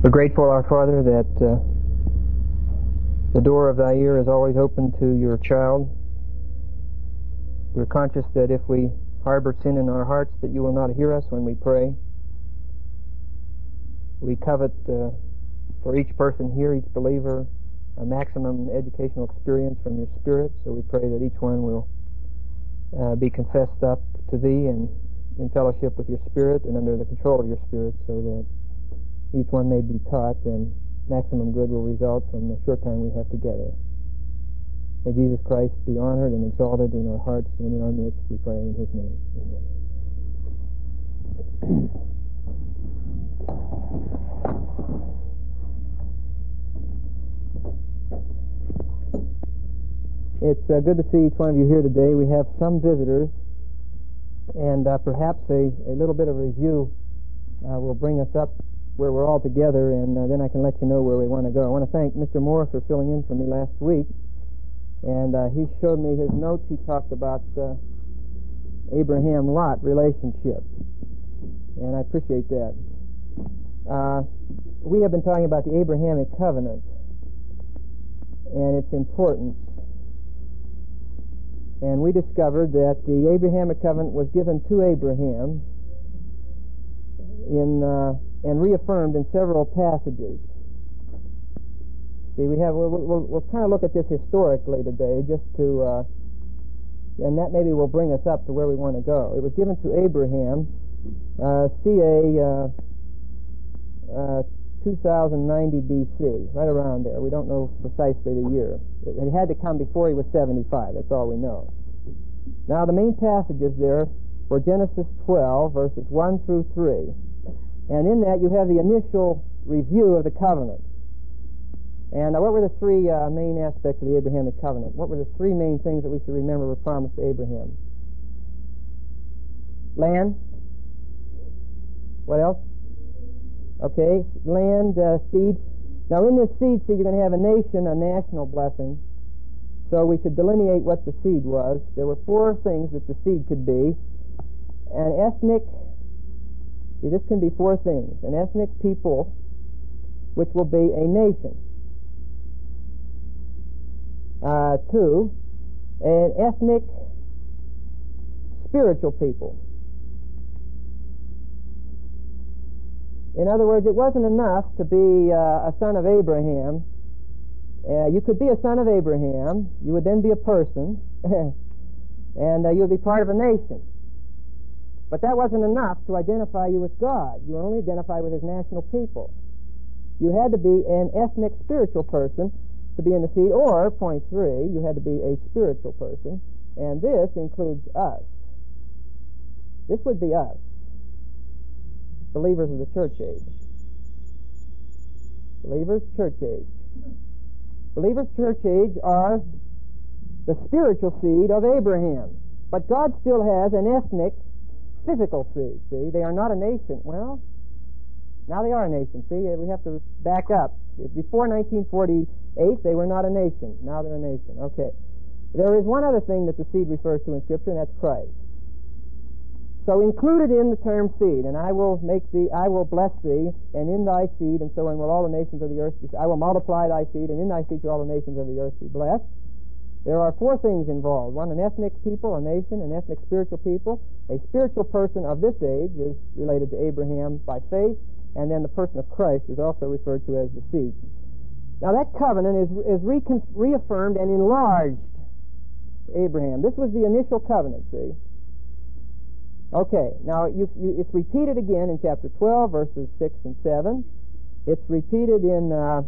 We're grateful, our Father, that the door of thy ear is always open to your child. We're conscious that if we harbor sin in our hearts, that you will not hear us when we pray. We covet for each person here, each believer, a maximum educational experience from your Spirit, so we pray that each one will be confessed up to thee and in fellowship with your Spirit and under the control of your Spirit, so that each one may be taught and maximum good will result from the short time we have together. May Jesus Christ be honored and exalted in our hearts and in our midst, we pray in his name. Amen. It's good to see each one of you here today. We have some visitors, and perhaps a little bit of review will bring us up where we're all together, and then I can let you know where we want to go. I want to thank Mr. Moore for filling in for me last week, and he showed me his notes. He talked about Abraham-Lot relationship, and I appreciate that. We have been talking about the Abrahamic covenant and its importance, and we discovered that the Abrahamic covenant was given to Abraham and reaffirmed in several passages. See, we'll kind of look at this historically today, just to, and that maybe will bring us up to where we want to go. It was given to Abraham, ca. 2090 B.C., right around there. We don't know precisely the year. It had to come before he was 75. That's all we know. Now, the main passages there were Genesis 12, verses 1 through 3. And in that, you have the initial review of the covenant. And what were the three main aspects of the Abrahamic covenant? What were the three main things that we should remember were promised to Abraham? Land. What else? Okay, land, seed. Now, in this seed, you're going to have a nation, a national blessing. So we should delineate what the seed was. There were four things that the seed could be. An ethnic. See, this can be four things. An ethnic people, which will be a nation. 2, an ethnic spiritual people. In other words, it wasn't enough to be a son of Abraham. You could be a son of Abraham. You would then be a person, and you would be part of a nation. But that wasn't enough to identify you with God. You were only identified with his national people. You had to be an ethnic spiritual person to be in the seed, or, point 3, you had to be a spiritual person, and this includes us. This would be us, believers of the church age. Believers, church age. Believers, church age are the spiritual seed of Abraham. But God still has an ethnic physical seed, see? They are not a nation. Well, now they are a nation, see? We have to back up. Before 1948, they were not a nation. Now they're a nation. Okay. There is one other thing that the seed refers to in Scripture, and that's Christ. So included in the term seed, and I will bless thee, and in thy seed, and so on will all the nations of the earth be, I will multiply thy seed, and in thy seed shall all the nations of the earth be blessed. There are four things involved. One, an ethnic people, a nation, an ethnic spiritual people. A spiritual person of this age is related to Abraham by faith, and then the person of Christ is also referred to as the seed. Now that covenant is reaffirmed and enlarged Abraham. This was the initial covenant, see? Okay, now it's repeated again in chapter 12, verses 6 and 7. It's repeated in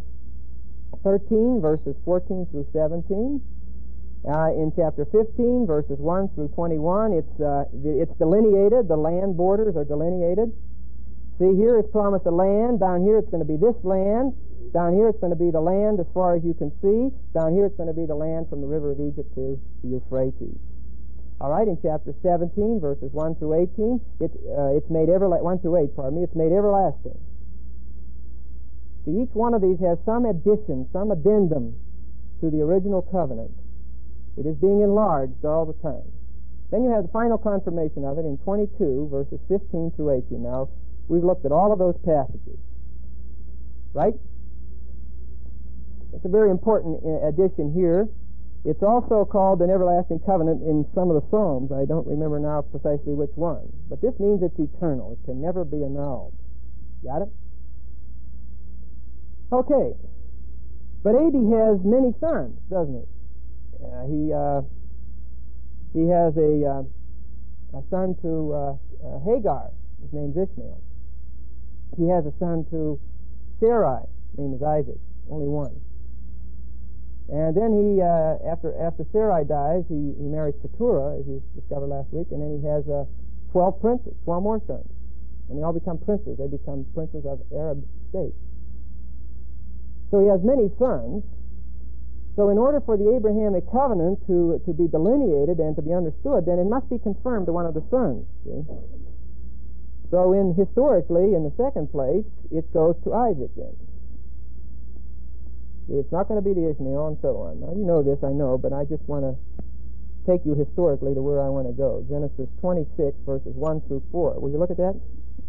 13, verses 14 through 17. In chapter 15, verses 1 through 21, it's delineated. The land borders are delineated. See, here it's promised a land. Down here it's going to be this land. Down here it's going to be the land as far as you can see. Down here it's going to be the land from the river of Egypt to the Euphrates. All right, in chapter 17, verses 1 through 18, it's made 1 through 8, pardon me, it's made everlasting. See, each one of these has some addition, some addendum to the original covenant. It is being enlarged all the time. Then you have the final confirmation of it in 22, verses 15 through 18. Now, we've looked at all of those passages. Right? It's a very important addition here. It's also called an everlasting covenant in some of the Psalms. I don't remember now precisely which one. But this means it's eternal. It can never be annulled. Got it? Okay. But Abie has many sons, doesn't he? He has a son to Hagar. His name's Ishmael. He has a son to Sarai. His name is Isaac. Only one. And then he, after Sarai dies, he marries Keturah, as you discovered last week, and then he has 12 princes, 12 more sons. And they all become princes. They become princes of Arab states. So he has many sons. So in order for the Abrahamic covenant to be delineated and to be understood, then it must be confirmed to one of the sons. See? So historically, in the second place, it goes to Isaac then. It's not going to be the Ishmael and so on. Now, you know this, I know, but I just want to take you historically to where I want to go. Genesis 26, verses 1 through 4. Will you look at that?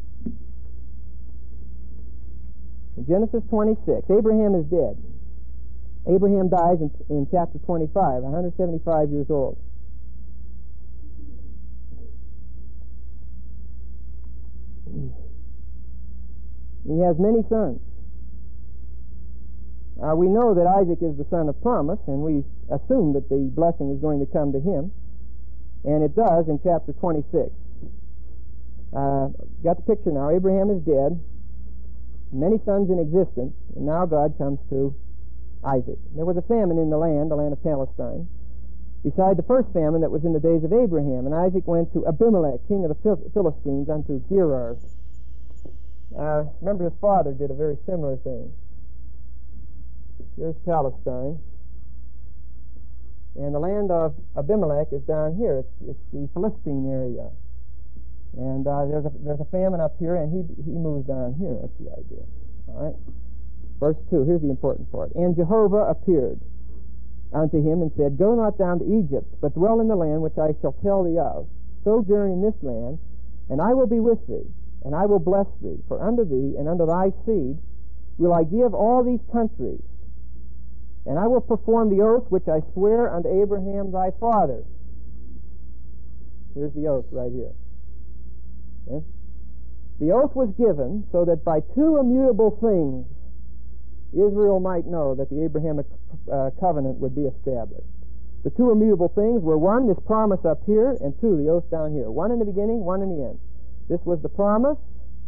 In Genesis 26, Abraham is dead. Abraham dies in chapter 25, 175 years old. He has many sons. We know that Isaac is the son of promise, and we assume that the blessing is going to come to him. And it does in chapter 26. Got the picture now. Abraham is dead. Many sons in existence, and now God comes to Isaac. There was a famine in the land of Palestine, beside the first famine that was in the days of Abraham. And Isaac went to Abimelech, king of the Philistines, unto Gerar. Remember, his father did a very similar thing. Here's Palestine. And the land of Abimelech is down here. It's the Philistine area. And there's a famine up here, and he moves down here. That's the idea. All right. Verse 2, here's the important part. And Jehovah appeared unto him and said, Go not down to Egypt, but dwell in the land which I shall tell thee of. Sojourn in this land, and I will be with thee, and I will bless thee. For unto thee and unto thy seed will I give all these countries, and I will perform the oath which I swear unto Abraham thy father. Here's the oath right here. Okay? The oath was given so that by two immutable things Israel might know that the Abrahamic covenant would be established. The two immutable things were, one, this promise up here, and two, the oath down here. One in the beginning, one in the end. This was the promise.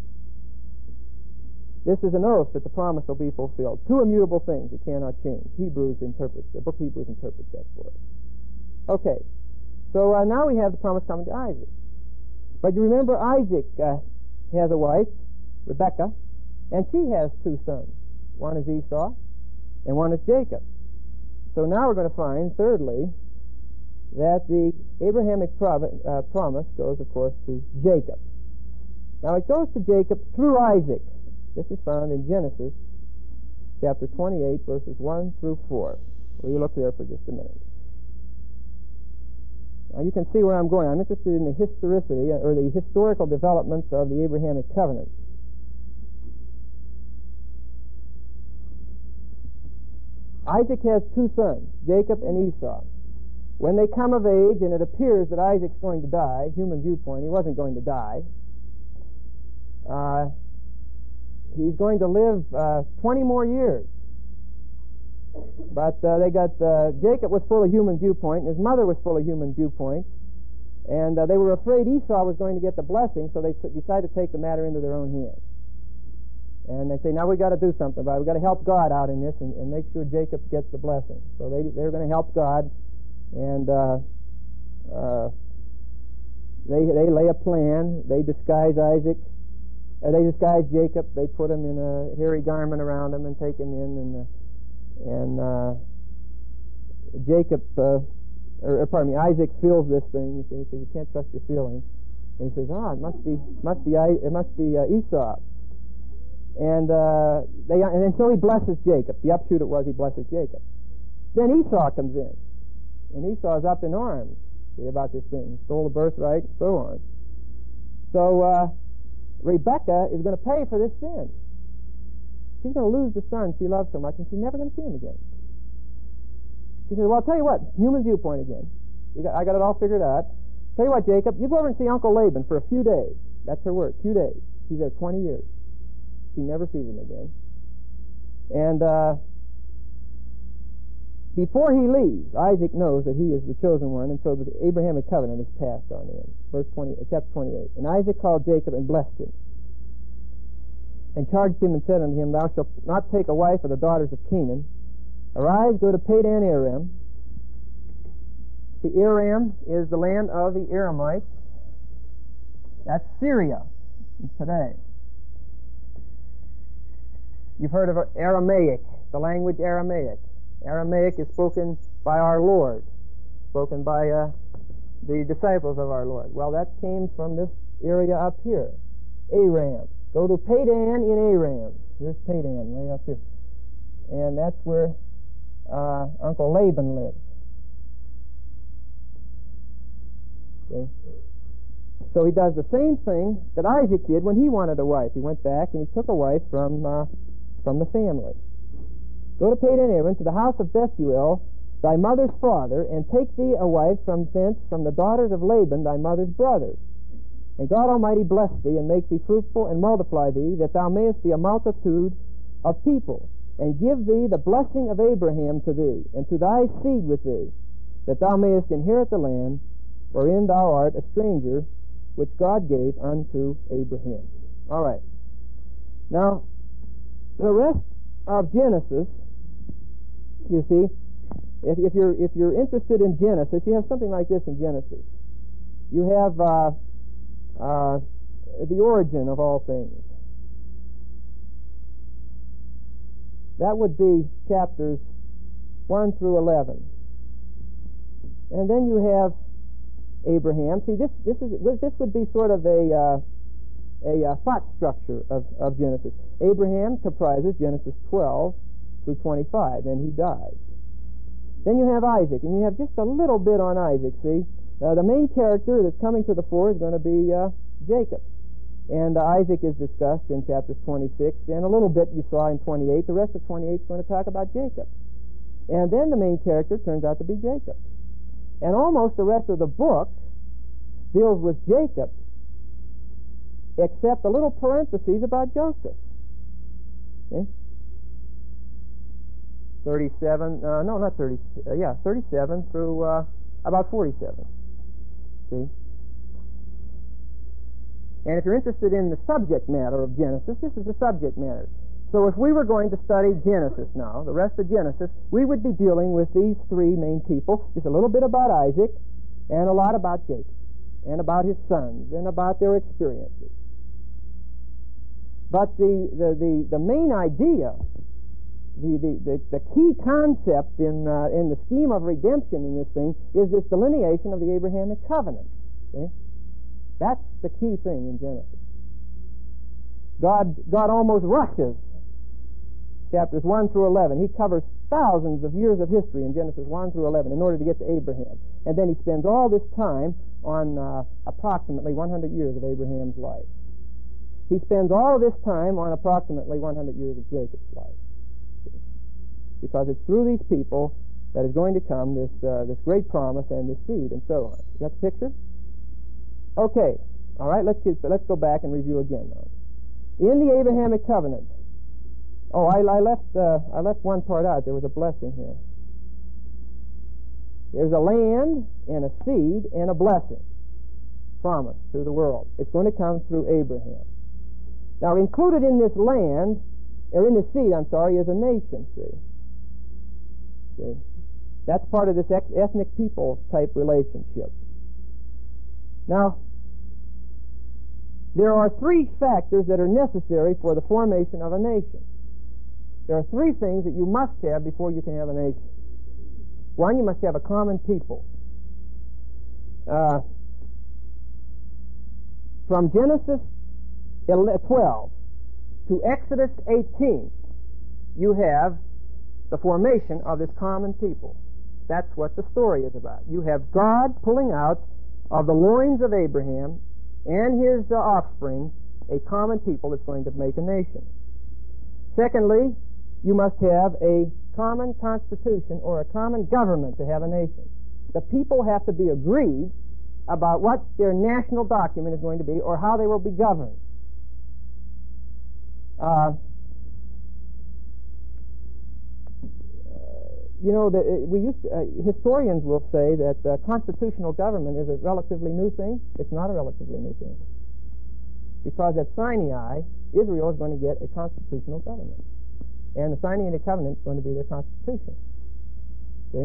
This is an oath that the promise will be fulfilled. Two immutable things that cannot change. The book of Hebrews interprets that for us. Okay, so now we have the promise coming to Isaac. But you remember Isaac has a wife, Rebekah, and she has two sons. One is Esau, and one is Jacob. So now we're going to find, thirdly, that the Abrahamic promise goes, of course, to Jacob. Now it goes to Jacob through Isaac. This is found in Genesis chapter 28, verses 1 through 4. Will you look there for just a minute? Now you can see where I'm going. I'm interested in the historicity, or the historical developments of the Abrahamic covenant. Isaac has two sons, Jacob and Esau. When they come of age, and it appears that Isaac's going to die, human viewpoint, he wasn't going to die. He's going to live 20 more years. But Jacob was full of human viewpoint, and his mother was full of human viewpoint. And they were afraid Esau was going to get the blessing, so they decided to take the matter into their own hands. And they say, now we've got to do something about it. We've got to help God out in this and make sure Jacob gets the blessing. So they're going to help God, and they lay a plan. They disguise Isaac. They disguise Jacob. They put him in a hairy garment around him and take him in. And Isaac feels this thing. He says, you can't trust your feelings. And he says, it must be Esau. And so he blesses Jacob. The upshot was he blesses Jacob. Then Esau comes in, and Esau's up in arms. See about this thing. He stole the birthright, and so on. So Rebekah is going to pay for this sin. she's going to lose the son she loves so much, and she's never going to see him again. She says, well, I'll tell you what, human viewpoint again. I got it all figured out. Tell you what, Jacob, you go over and see Uncle Laban for a few days. That's her word, few days. He's there 20 years. She never sees him again. And before he leaves, Isaac knows that he is the chosen one, and so the Abrahamic covenant is passed on him. Chapter 28. And Isaac called Jacob and blessed him, and charged him and said unto him, Thou shalt not take a wife of the daughters of Canaan. Arise, go to Padan Aram. The Aram is the land of the Aramites. That's Syria today. You've heard of Aramaic, the language Aramaic. Aramaic is spoken by our Lord, spoken by the disciples of our Lord. Well, that came from this area up here, Aram. Go to Padan in Aram. Here's Padan, way up here. And that's where Uncle Laban lives. See? So he does the same thing that Isaac did when he wanted a wife. He went back and he took a wife from the family. Go to Padan Aram, to the house of Bethuel, thy mother's father, and take thee a wife from thence, from the daughters of Laban, thy mother's brothers. And God Almighty bless thee, and make thee fruitful, and multiply thee, that thou mayest be a multitude of people, and give thee the blessing of Abraham to thee, and to thy seed with thee, that thou mayest inherit the land, wherein thou art a stranger, which God gave unto Abraham. All right. Now, the rest of Genesis, you see, if you're interested in Genesis, you have something like this in Genesis. You have the origin of all things. That would be chapters 1 through 11. And then you have Abraham. See, this would be sort of a thought structure of Genesis. Abraham comprises Genesis 12 through 25, and he dies. Then you have Isaac, and you have just a little bit on Isaac, see. The main character that's coming to the fore is going to be Jacob. And Isaac is discussed in chapters 26, and a little bit you saw in 28. The rest of 28 is going to talk about Jacob. And then the main character turns out to be Jacob. And almost the rest of the book deals with Jacob, except a little parentheses about Joseph. Okay? 37 through about 47. See? And if you're interested in the subject matter of Genesis, this is the subject matter. So if we were going to study Genesis now, the rest of Genesis, we would be dealing with these three main people, just a little bit about Isaac, and a lot about Jacob, and about his sons, and about their experiences. But the main idea, the key concept in the scheme of redemption in this thing is this delineation of the Abrahamic covenant. See? That's the key thing in Genesis. God almost rushes chapters 1 through 11. He covers thousands of years of history in Genesis 1 through 11 in order to get to Abraham. And then he spends all this time on approximately 100 years of Abraham's life. He spends all of this time on approximately 100 years of Jacob's life. Because it's through these people that is going to come this great promise and this seed and so on. You got the picture? Okay. All right, let's go back and review again now. In the Abrahamic covenant, I left one part out. There was a blessing here. There's a land and a seed and a blessing promised to the world. It's going to come through Abraham. Now, included in this land, or in the seed, is a nation, See? That's part of this ethnic people type relationship. Now, there are three factors that are necessary for the formation of a nation. There are three things that you must have before you can have a nation. One, you must have a common people. From Genesis 12 to Exodus 18, you have the formation of this common people. That's what the story is about. You have God pulling out of the loins of Abraham and his offspring a common people that's going to make a nation. Secondly, you must have a common constitution or a common government to have a nation. The people have to be agreed about what their national document is going to be or how they will be governed. Historians will say that constitutional government is a relatively new thing. It's not a relatively new thing. Because at Sinai, Israel is going to get a constitutional government. And the Sinaitic covenant is going to be their constitution. See?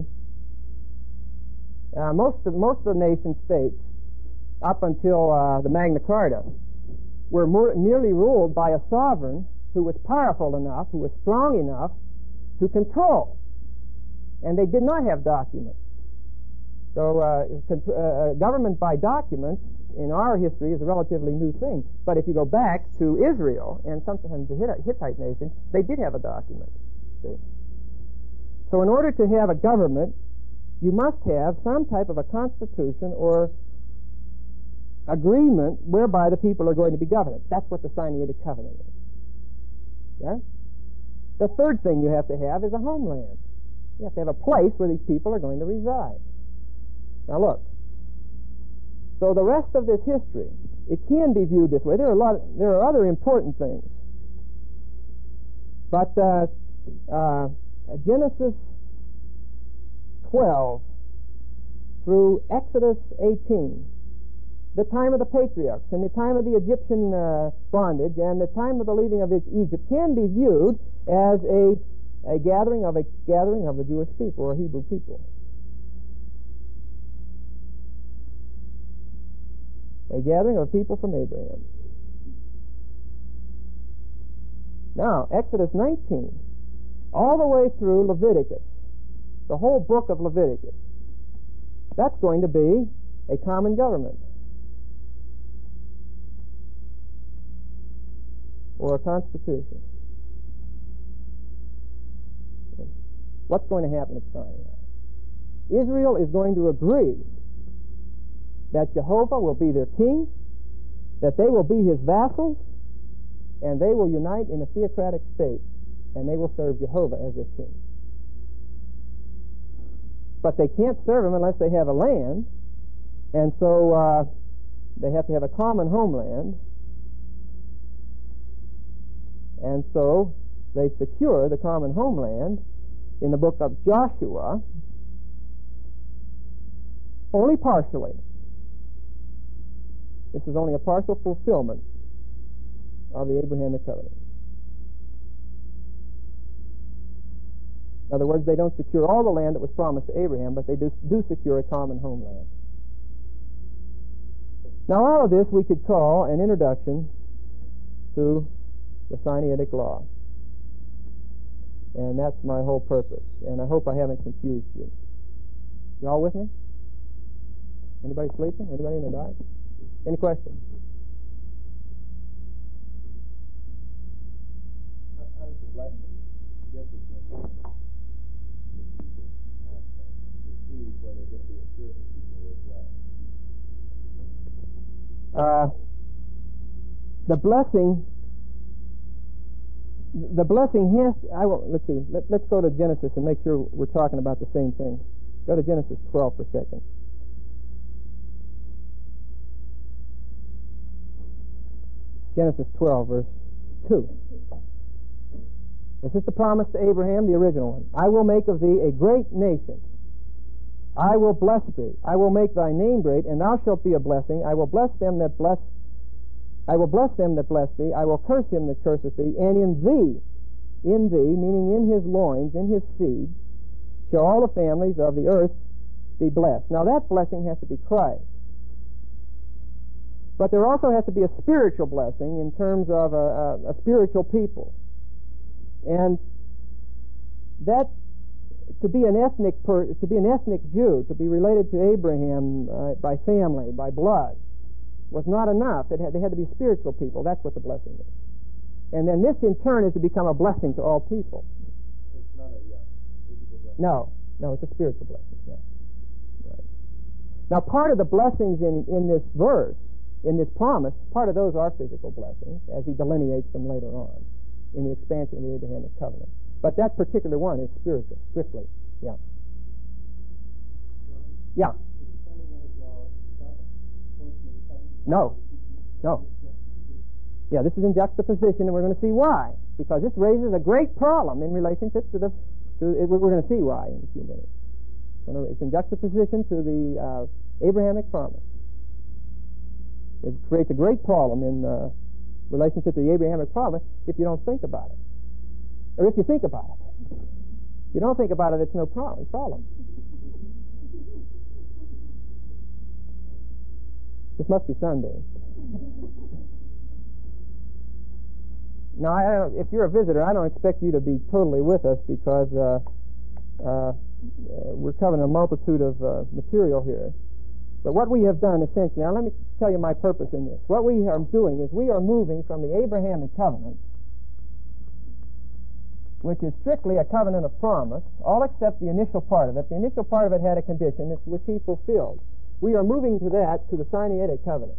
Most of the nation states, up until the Magna Carta, were merely ruled by a sovereign who was powerful enough, who was strong enough to control. And they did not have documents. So government by documents in our history is a relatively new thing. But if you go back to Israel and sometimes the Hittite nation, they did have a document. See? So in order to have a government, you must have some type of a constitution or agreement whereby the people are going to be governed. That's what the Sinaitic covenant is. Yeah? The third thing you have to have is a homeland. You have to have a place where these people are going to reside. Now look. So the rest of this history, it can be viewed this way. There are other important things. But Genesis 12 through Exodus 18, the time of the patriarchs and the time of the Egyptian bondage and the time of the leaving of Egypt can be viewed as a gathering of the Jewish people or Hebrew people. A gathering of people from Abraham. Now, Exodus 19, all the way through Leviticus, the whole book of Leviticus, that's going to be a common government or a constitution. What's going to happen at Sinai? Israel is going to agree that Jehovah will be their king, that they will be his vassals, and they will unite in a theocratic state, and they will serve Jehovah as their king. But they can't serve him unless they have a land, and so they have to have a common homeland, and so they secure the common homeland in the book of Joshua, only partially. This is only a partial fulfillment of the Abrahamic covenant. In other words, they don't secure all the land that was promised to Abraham, but they do secure a common homeland. Now, all of this we could call an introduction to the Sinaitic law. And that's my whole purpose. And I hope I haven't confused you. You all with me? Anybody sleeping? Anybody in the dark? Any questions? How does the blessing differ from the people aspect? The seed, where they're going to be a spiritual people as well? The blessing has. Let's see. Let's go to Genesis and make sure we're talking about the same thing. Go to Genesis 12 for a second. Genesis 12, verse 2. This is the promise to Abraham, the original one. I will make of thee a great nation. I will bless thee. I will make thy name great, and thou shalt be a blessing. I will bless them that bless thee. I will curse him that curseth thee, and in thee, meaning in his loins, in his seed, shall all the families of the earth be blessed. Now that blessing has to be Christ. But there also has to be a spiritual blessing in terms of a spiritual people. And that, to be an ethnic Jew, to be related to Abraham by family, by blood, was not enough. They had to be spiritual people. That's what the blessing is. And then this, in turn, is to become a blessing to all people. It's not a physical blessing. No, it's a spiritual blessing. Yeah. Right. Now, part of the blessings in this verse, in this promise, part of those are physical blessings, as he delineates them later on. in the expansion of the Abrahamic covenant. But that particular one is spiritual, strictly. Yeah. Yeah. No. No. Yeah, this is in juxtaposition, and we're going to see why. Because this raises a great problem in relationship to we're going to see why in a few minutes. It's in juxtaposition to the Abrahamic promise. It creates a great problem in relationship to the Abrahamic promise if you don't think about it. Or if you think about it. If you don't think about it, it's no problem. This must be Sunday. Now, if you're a visitor, I don't expect you to be totally with us because we're covering a multitude of material here. But what we have done essentially, now let me tell you my purpose in this. What we are doing is we are moving from the Abrahamic covenant, which is strictly a covenant of promise, all except the initial part of it. The initial part of it had a condition which he fulfilled. We are moving to that, to the Sinaitic covenant,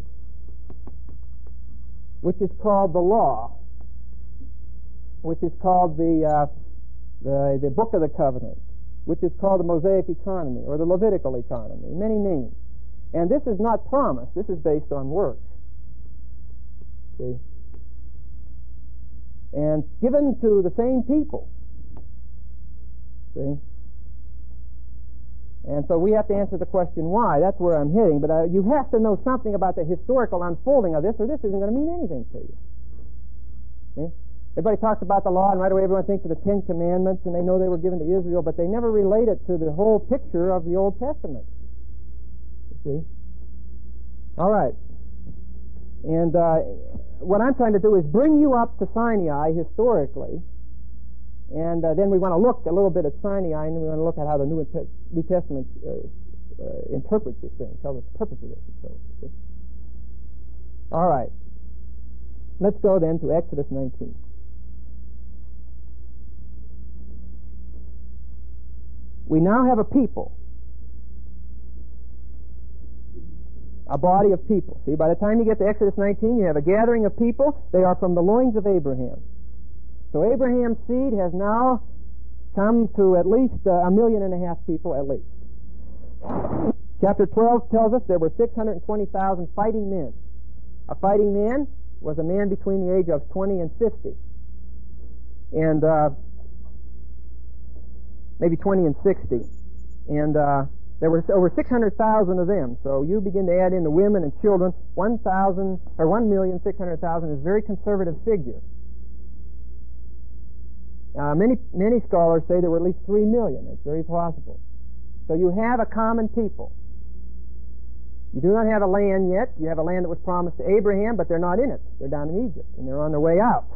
which is called the law, which is called the book of the covenant, which is called the Mosaic economy or the Levitical economy, many names. And this is not promise. This is based on works. See? And given to the same people. See? And so we have to answer the question why. That's where I'm heading. But you have to know something about the historical unfolding of this, or this isn't going to mean anything to you. See? Everybody talks about the law, and right away everyone thinks of the Ten Commandments, and they know they were given to Israel, but they never relate it to the whole picture of the Old Testament. You see? All right. And what I'm trying to do is bring you up to Sinai historically, and then we want to look a little bit at Sinai, and then we want to look at how the New Testament interprets this thing, tells us the purpose of this. And so, see? All right. Let's go then to Exodus 19. We now have a people, a body of people. See, by the time you get to Exodus 19, you have a gathering of people. They are from the loins of Abraham. So Abraham's seed has now come to at least 1.5 million people, at least. Chapter 12 tells us there were 620,000 fighting men. A fighting man was a man between the age of 20 and 50. And maybe 20 and 60. And there were over 600,000 of them. So you begin to add in the women and children. 1,600,000 is a very conservative figure. Many scholars say there were at least 3 million. It's very possible. So you have a common people. You do not have a land yet. You have a land that was promised to Abraham, but they're not in it. They're down in Egypt, and they're on their way out.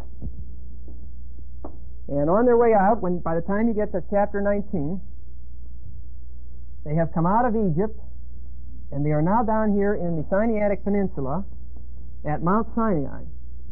And on their way out, by the time you get to chapter 19, they have come out of Egypt, and they are now down here in the Sinaitic Peninsula at Mount Sinai.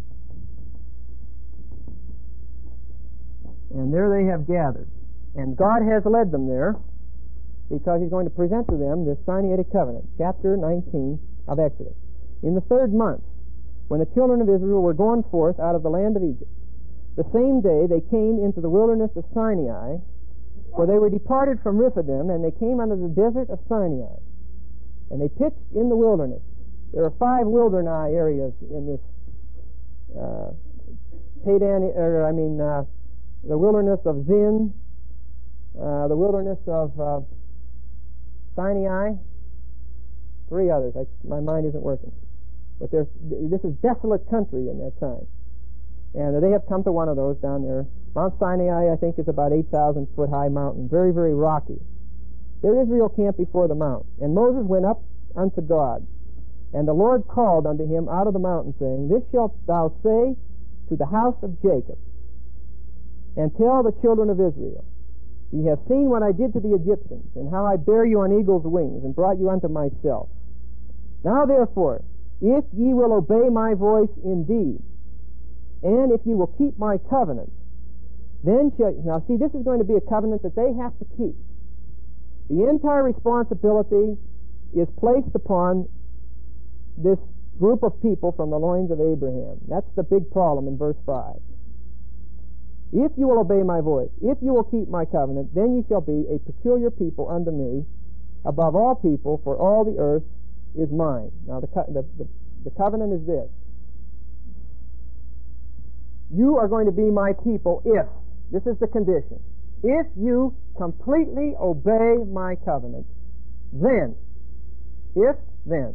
And there they have gathered. And God has led them there because He's going to present to them this Sinaitic covenant, chapter 19 of Exodus. In the 3rd month, when the children of Israel were gone forth out of the land of Egypt, the same day they came into the wilderness of Sinai, for they were departed from Rephidim, and they came unto the desert of Sinai. And they pitched in the wilderness. There are 5 wilderness areas in this the wilderness of Zin, the wilderness of Sinai, 3 others. My mind isn't working. But this is desolate country in that time. And they have come to one of those down there. Mount Sinai, I think, is about 8,000-foot high mountain, very, very rocky. There Israel camped before the mount. And Moses went up unto God. And the Lord called unto him out of the mountain, saying, This shalt thou say to the house of Jacob, and tell the children of Israel, Ye have seen what I did to the Egyptians, and how I bare you on eagle's wings, and brought you unto myself. Now therefore, if ye will obey my voice indeed, and if ye will keep my covenant, then shall... Now see, this is going to be a covenant that they have to keep. The entire responsibility is placed upon this group of people from the loins of Abraham. That's the big problem in verse 5. If you will obey my voice, if you will keep my covenant, then you shall be a peculiar people unto me, above all people, for all the earth is mine. Now the covenant is this. You are going to be my people if, this is the condition, if you completely obey my covenant, then, if, then.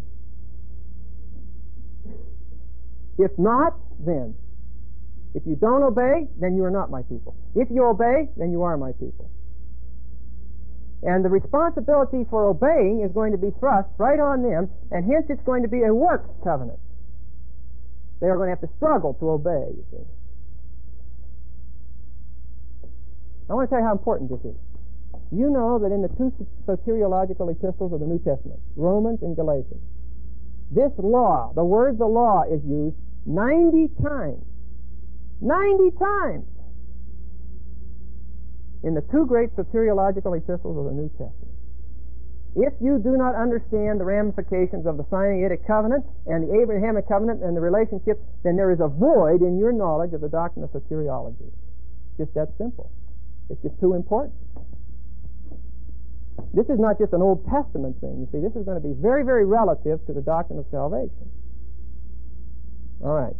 If not, then. If you don't obey, then you are not my people. If you obey, then you are my people. And the responsibility for obeying is going to be thrust right on them, and hence it's going to be a works covenant. They are going to have to struggle to obey, you see. I want to tell you how important this is. You know that in the two soteriological epistles of the New Testament, Romans and Galatians, this law, the word the law, is used 90 times. 90 times! In the two great soteriological epistles of the New Testament. If you do not understand the ramifications of the Sinaitic covenant and the Abrahamic covenant and the relationship, then there is a void in your knowledge of the doctrine of soteriology. Just that simple. It's just too important. This is not just an Old Testament thing. You see, this is going to be very, very relative to the doctrine of salvation. All right.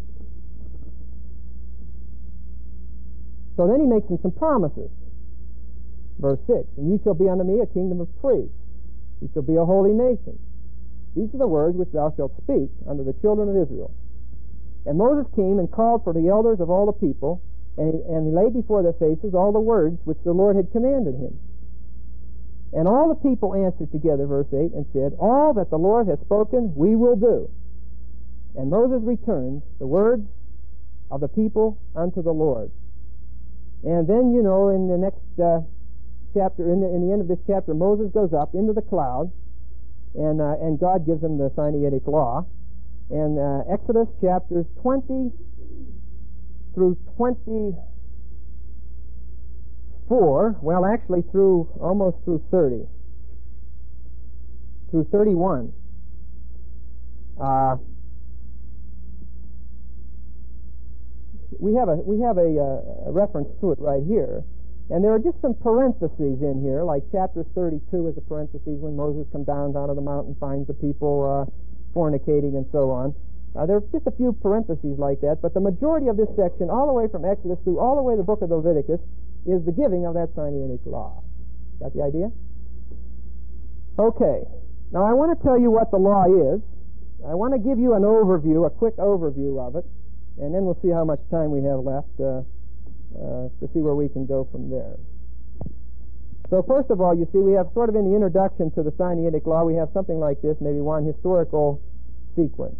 So then he makes them some promises. Verse 6, and ye shall be unto me a kingdom of priests. Ye shall be a holy nation. These are the words which thou shalt speak unto the children of Israel. And Moses came and called for the elders of all the people, and he laid before their faces all the words which the Lord had commanded him. And all the people answered together, verse 8, and said, all that the Lord hath spoken we will do. And Moses returned the words of the people unto the Lord. And then, you know, in the next chapter, in the end of this chapter, Moses goes up into the cloud, and God gives him the Sinaitic law. And Exodus chapters 20 through 24, well, actually almost through 30, through 31. We have a reference to it right here, and there are just some parentheses in here, like chapter 32 is a parenthesis when Moses comes down out of the mountain, finds the people fornicating, and so on. There are just a few parentheses like that, but the majority of this section, all the way from Exodus through all the way to the book of Leviticus, is the giving of that Sinaitic law. Got the idea? Okay. Now I want to tell you what the law is. I want to give you an overview, a quick overview of it, and then we'll see how much time we have left to see where we can go from there. So first of all, you see, we have sort of in the introduction to the Sinaitic law, we have something like this, maybe one historical sequence.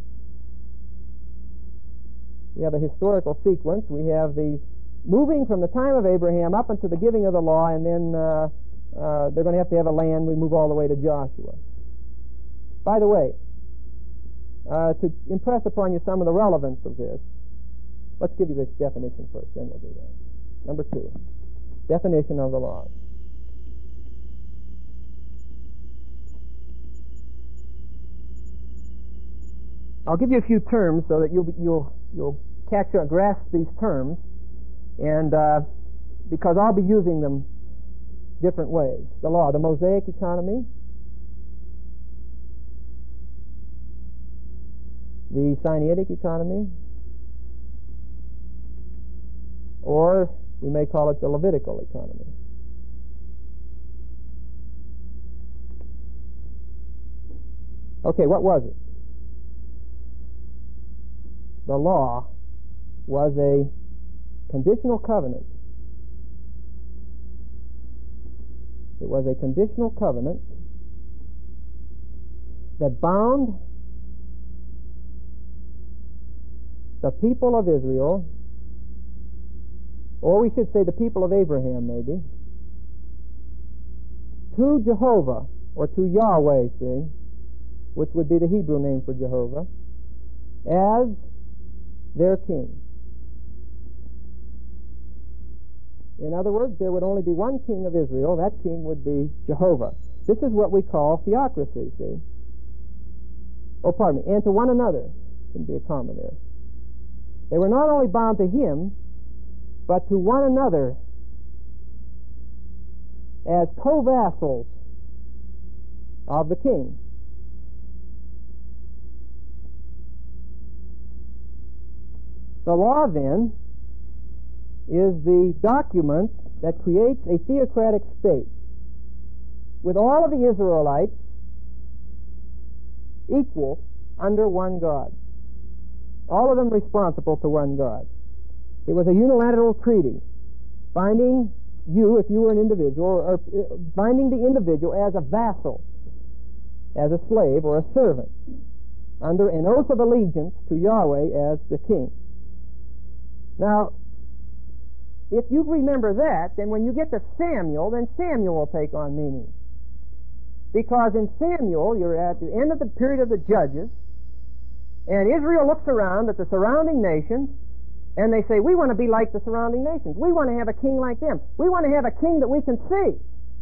We have a historical sequence. We have the moving from the time of Abraham up into the giving of the law, and then they're going to have a land. We move all the way to Joshua. By the way, to impress upon you some of the relevance of this, let's give you this definition first, then we'll do that. Number 2, definition of the law. I'll give you a few terms so that you'll grasp these terms, and because I'll be using them different ways. The law, the Mosaic economy, the Sinaitic economy, or we may call it the Levitical economy. Okay, what was it? The law was a conditional covenant. It was a conditional covenant that bound the people of Israel, or we should say the people of Abraham maybe, to Jehovah, or to Yahweh, see, which would be the Hebrew name for Jehovah, as their king. In other words, there would only be one king of Israel. That king would be Jehovah. This is what we call theocracy, see. Oh, pardon me. And to one another. Shouldn't be a comma there. They were not only bound to him, but to one another as co-vassals of the king. The law, then, is the document that creates a theocratic state with all of the Israelites equal under one God. All of them responsible to one God. It was a unilateral treaty binding you, if you were an individual, or binding the individual as a vassal, as a slave or a servant, under an oath of allegiance to Yahweh as the king. Now, if you remember that, then when you get to Samuel, then Samuel will take on meaning. Because in Samuel, you're at the end of the period of the judges, and Israel looks around at the surrounding nations, and they say, we want to be like the surrounding nations. We want to have a king like them. We want to have a king that we can see.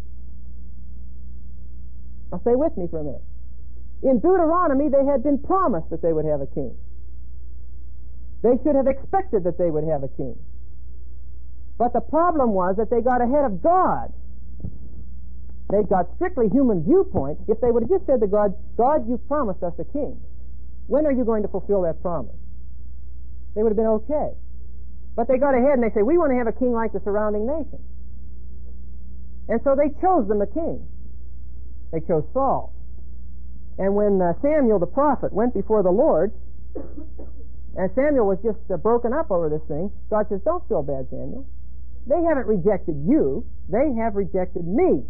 Now stay with me for a minute. In Deuteronomy, they had been promised that they would have a king. They should have expected that they would have a king. But the problem was that they got ahead of God. They got strictly human viewpoint. If they would have just said to God, God, you promised us a king. When are you going to fulfill that promise? They would have been okay. But they got ahead and they say, we want to have a king like the surrounding nations. And so they chose them a king. They chose Saul. And when Samuel the prophet went before the Lord, and Samuel was just broken up over this thing, God says, don't feel bad, Samuel. They haven't rejected you. They have rejected me.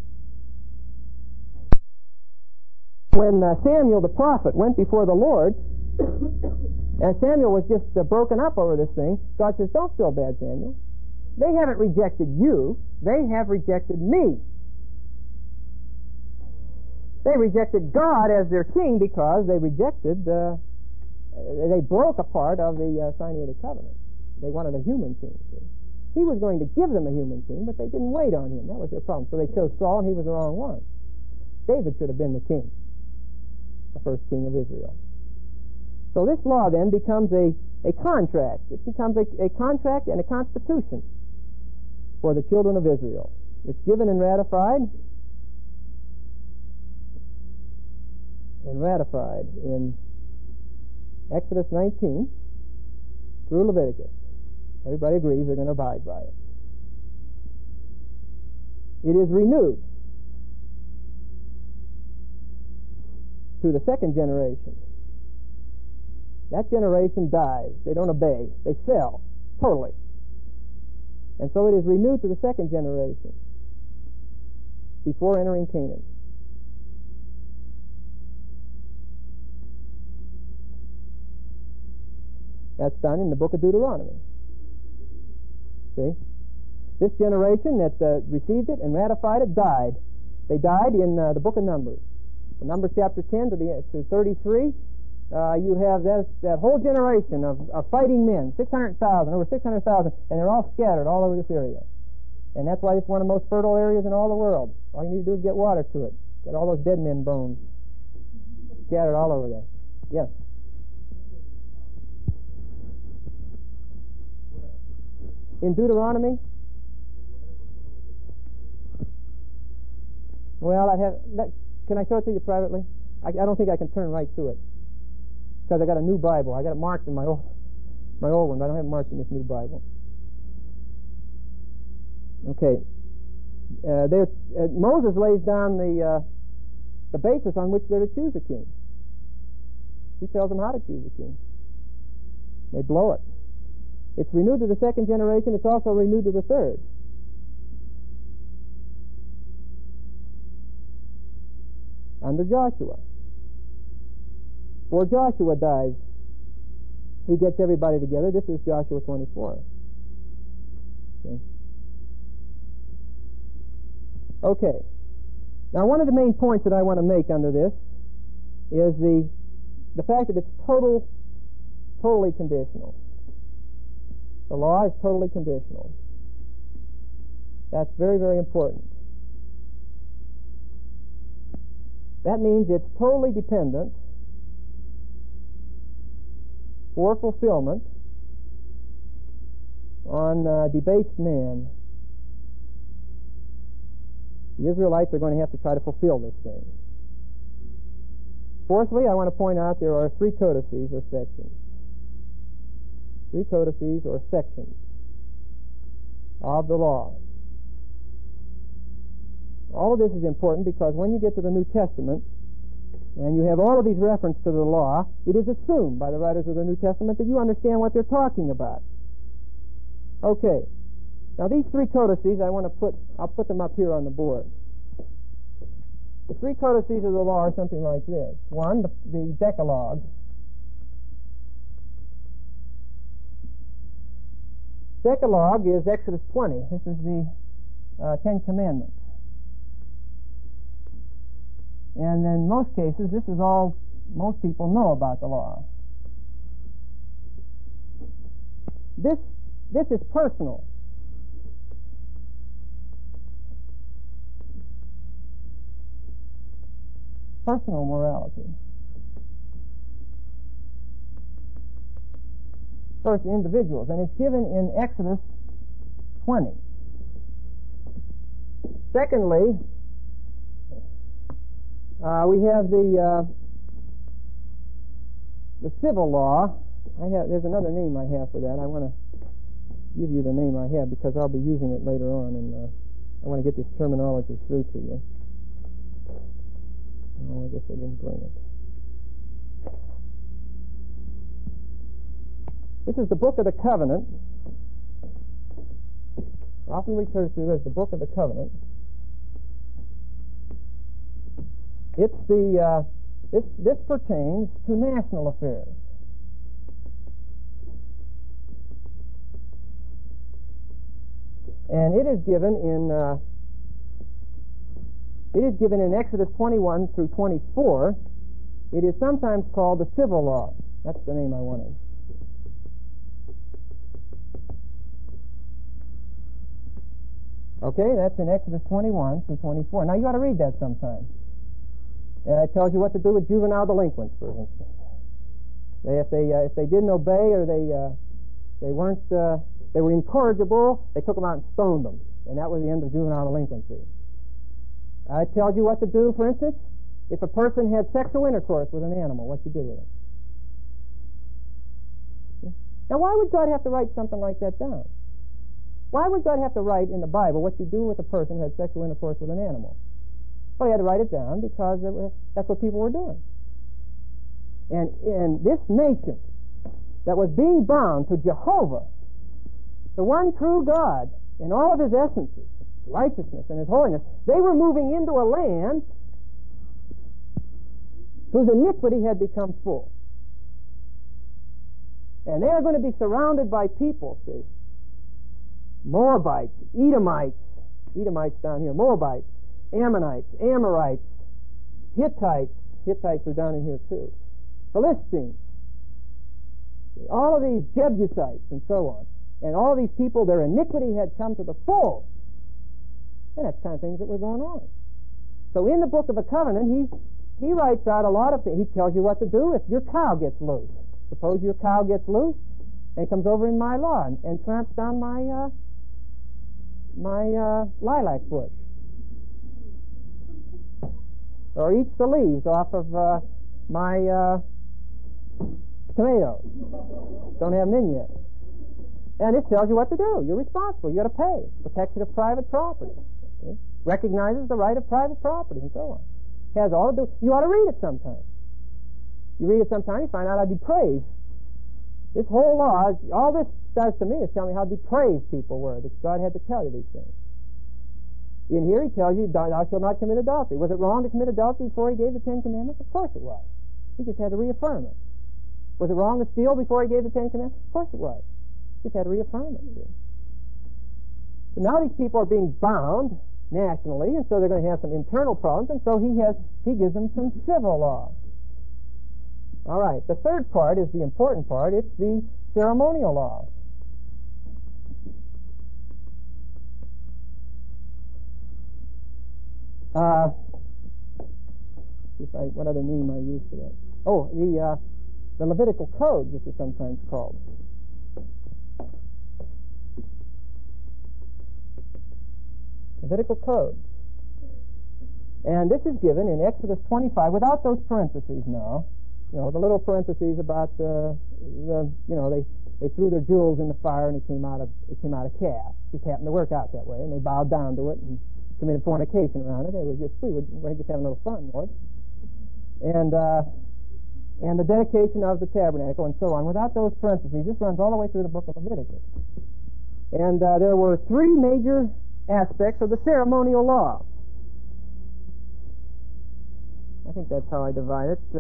When Samuel the prophet went before the Lord, and Samuel was just broken up over this thing, God says, don't feel bad, Samuel. They haven't rejected you. They have rejected me. They rejected God as their king because they rejected, they broke a part of the Sinaitic covenant. They wanted a human king, see. He was going to give them a human king, but they didn't wait on him. That was their problem. So they chose Saul, and he was the wrong one. David should have been the king, the first king of Israel. So this law then becomes a contract. It becomes a contract and a constitution for the children of Israel. It's given and ratified in Exodus 19 through Leviticus. Everybody agrees they're going to abide by it. It is renewed to the second generation. That generation dies. They don't obey. They fell totally. And so it is renewed to the second generation before entering Canaan. That's done in the book of Deuteronomy. See? This generation that received it and ratified it died. They died in the book of Numbers. From Numbers chapter 10 to 33, you have that whole generation of fighting men, 600,000, over 600,000, and they're all scattered all over this area. And that's why it's one of the most fertile areas in all the world. All you need to do is get water to it. Got all those dead men bones scattered all over there. Yes? In Deuteronomy? Well, can I show it to you privately? I don't think I can turn right to it because I got a new Bible. I got it marked in my old one, but I don't have it marked in this new Bible. Okay. Moses lays down the basis on which they're to choose a king. He tells them how to choose a king. They blow it. It's renewed to the second generation. It's also renewed to the third. Under Joshua. Before Joshua dies, he gets everybody together. This is Joshua 24. Okay. Now, one of the main points that I want to make under this is the fact that it's totally conditional. The law is totally conditional. That's very, very important. That means it's totally dependent for fulfillment on debased man. The Israelites are going to have to try to fulfill this thing. Fourthly, I want to point out there are 3 codices or sections. 3 codices or sections of the law. All of this is important because when you get to the New Testament and you have all of these references to the law, it is assumed by the writers of the New Testament that you understand what they're talking about. Okay. Now these 3 codices, I'll put them up here on the board. The 3 codices of the law are something like this. 1, the Decalogue. Decalogue is Exodus 20. This is the 10 Commandments. And in most cases, this is all most people know about the law. This is personal. Personal morality. First, individuals, and it's given in Exodus 20. Secondly, we have the civil law. There's another name I have for that. I want to give you the name I have because I'll be using it later on, and I want to get this terminology through to you. Oh, I guess I didn't bring it. This is the Book of the Covenant, often referred to as the Book of the Covenant. It's this pertains to national affairs. And it is given in Exodus 21 through 24. It is sometimes called the civil law. That's the name I wanted. Okay, that's in Exodus 21 through 24. Now you ought to read that sometime. It tells you what to do with juvenile delinquents, for instance. If they didn't obey or they were incorrigible, they took them out and stoned them, and that was the end of juvenile delinquency. It tells you what to do, for instance, if a person had sexual intercourse with an animal, what you do with it. Now, why would God have to write something like that down? Why would God have to write in the Bible what you do with a person who had sexual intercourse with an animal? Well, he had to write it down because that's what people were doing. And in this nation that was being bound to Jehovah, the one true God, in all of his essences, righteousness and his holiness, they were moving into a land whose iniquity had become full. And they are going to be surrounded by people, see, Moabites, Edomites down here, Moabites, Ammonites, Amorites, Hittites are down in here too, Philistines, all of these Jebusites and so on. And all of these people, their iniquity had come to the full. And that's the kind of things that were going on. So in the Book of the Covenant, he writes out a lot of things. He tells you what to do if your cow gets loose. Suppose your cow gets loose and comes over in my lawn and tramps down my lilac bush, or eats the leaves off of my tomatoes. Don't have them in yet. And it tells you what to do. You're responsible. You got to pay. Protection of private property. Okay? Recognizes the right of private property and so on. Has all to do. You ought to read it sometime. You read it sometime, you find out how depraved this whole law, all this does to me is tell me how depraved people were, that God had to tell you these things. In here he tells you, thou shalt not commit adultery. Was it wrong to commit adultery before he gave the 10 Commandments? Of course it was. He just had to reaffirm it. Was it wrong to steal before he gave the 10 Commandments? Of course it was. Just had to reaffirm it. See? So now these people are being bound nationally, and so they're going to have some internal problems, and so he gives them some civil law. All right, the third part is the important part. It's the ceremonial law. What other name I use for that? Oh, the Levitical Code, this is sometimes called. Levitical code. And this is given in Exodus 25 without those parentheses now. You know, the little parentheses about they threw their jewels in the fire and it came out a calf. It just happened to work out that way, and they bowed down to it and committed fornication around it. We were just having a little fun, Lord. And the dedication of the tabernacle and so on, without those parentheses, just runs all the way through the book of Leviticus. And there were three major aspects of the ceremonial law. I think that's how I divide it.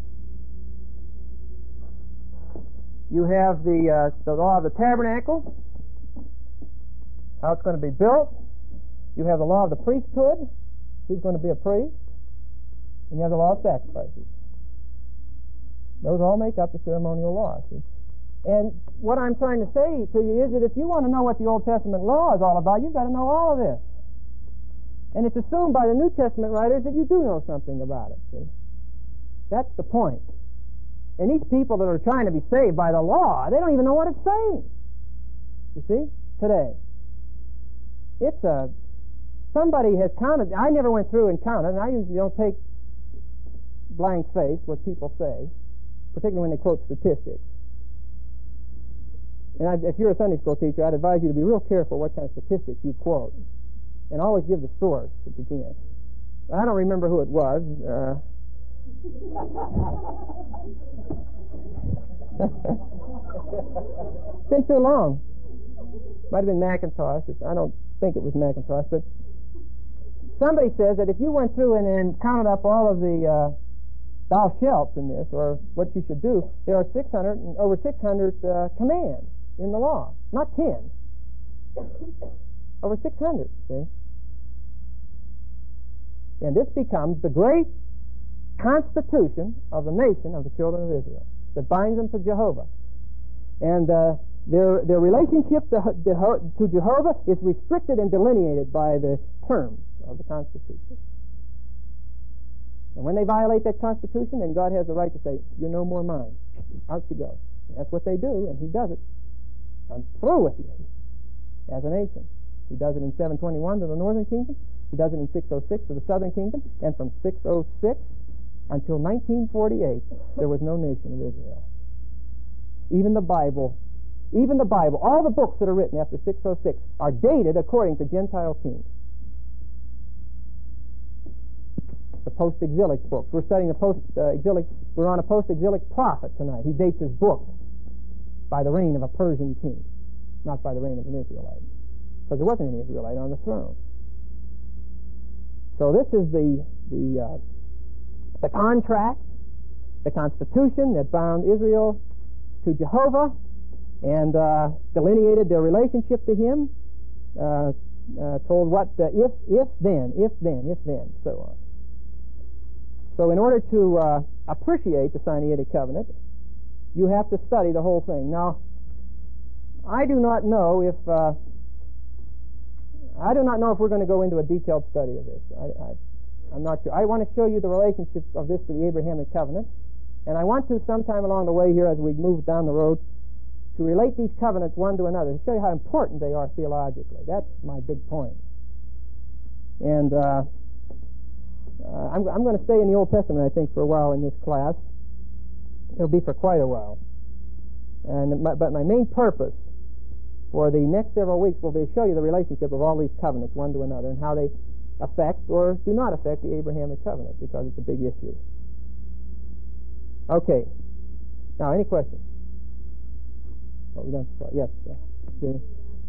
You have the law of the tabernacle, how it's going to be built. You have the law of the priesthood, who's going to be a priest. And you have the law of sacrifices. Those all make up the ceremonial law. See? And what I'm trying to say to you is that if you want to know what the Old Testament law is all about, you've got to know all of this. And it's assumed by the New Testament writers that you do know something about it. See? That's the point. And these people that are trying to be saved by the law, they don't even know what it's saying. You see? Today. Somebody has counted. I never went through and counted, and I usually don't take blank face what people say, particularly when they quote statistics. And if you're a Sunday school teacher, I'd advise you to be real careful what kind of statistics you quote. And always give the source if you can. I don't remember who it was. It's been too long. Might have been Macintosh. I don't think it was Macintosh, but somebody says that if you went through and counted up all of the thou shalt in this, or what you should do, there are over 600 commands in the law. Not 10. Over 600, see? And this becomes the great constitution of the nation of the children of Israel that binds them to Jehovah. And their relationship to Jehovah is restricted and delineated by the terms of the Constitution. And when they violate that Constitution, then God has the right to say, you're no more mine. Out you go. And that's what they do, and He does it. I'm through with you as a nation. He does it in 721 to the northern kingdom. He does it in 606 to the southern kingdom. And from 606 until 1948, there was no nation of Israel. Even the Bible, all the books that are written after 606 are dated according to Gentile kings. The post-exilic books. We're studying the post-exilic. We're on a post-exilic prophet tonight. He dates his book by the reign of a Persian king, not by the reign of an Israelite, because there wasn't any Israelite on the throne. So this is the contract, the constitution that bound Israel to Jehovah and delineated their relationship to Him, told what if then, so on. So in order to appreciate the Sinaitic covenant, you have to study the whole thing. Now, I do not know if we're going to go into a detailed study of this. I'm not sure. I want to show you the relationship of this to the Abrahamic covenant, and I want to sometime along the way here as we move down the road to relate these covenants one to another, to show you how important they are theologically. That's my big point. And I'm going to stay in the Old Testament, I think, for a while in this class. It'll be for quite a while. But my main purpose for the next several weeks will be to show you the relationship of all these covenants one to another and how they affect or do not affect the Abrahamic covenant, because it's a big issue. Okay. Now, any questions? Oh, we done? Yes. Jenny?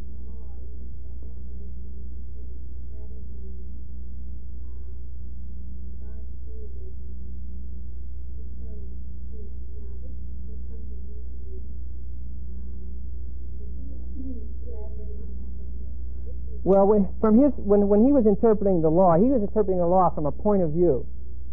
Well, when he was interpreting the law, he was interpreting the law from a point of view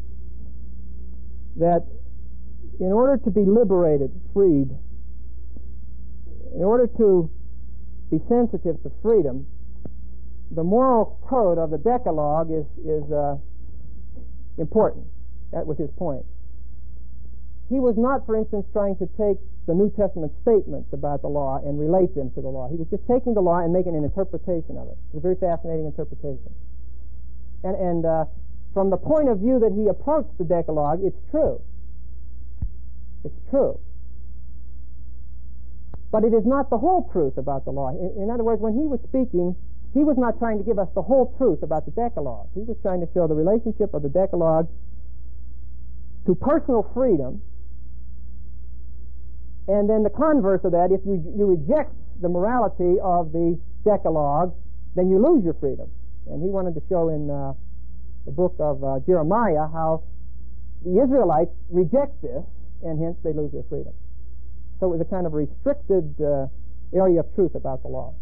that in order to be liberated, freed, in order to be sensitive to freedom, the moral code of the Decalogue is important. That was his point. He was not, for instance, trying to take the New Testament statements about the law and relate them to the law. He was just taking the law and making an interpretation of it. It's a very fascinating interpretation. And from the point of view that he approached the Decalogue, it's true. It's true. But it is not the whole truth about the law. In other words, when he was speaking, he was not trying to give us the whole truth about the Decalogue. He was trying to show the relationship of the Decalogue to personal freedom. And then the converse of that, if you reject the morality of the Decalogue, then you lose your freedom. And he wanted to show in the book of Jeremiah how the Israelites reject this, and hence they lose their freedom. So it was a kind of restricted area of truth about the law.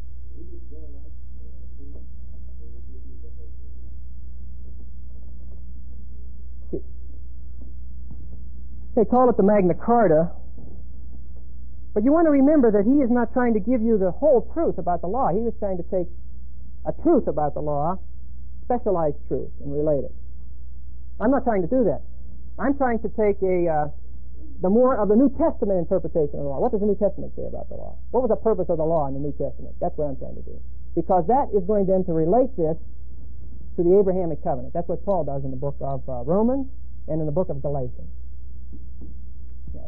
They call it the Magna Carta. But you want to remember that he is not trying to give you the whole truth about the law. He was trying to take a truth about the law, specialized truth, and relate it. I'm not trying to do that. I'm trying to take the more of the New Testament interpretation of the law. What does the New Testament say about the law? What was the purpose of the law in the New Testament? That's what I'm trying to do. Because that is going then to relate this to the Abrahamic covenant. That's what Paul does in the book of Romans and in the book of Galatians. Yes.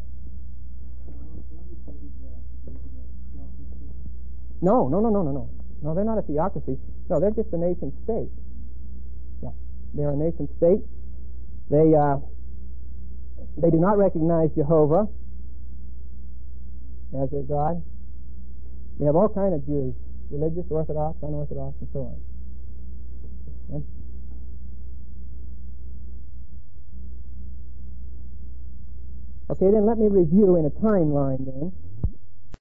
No. No, they're not a theocracy. No, they're just a nation state. Yeah, they're a nation state. They do not recognize Jehovah as their God. They have all kinds of Jews, religious, Orthodox, unorthodox, and so on. Yeah. Okay, then let me review in a timeline then.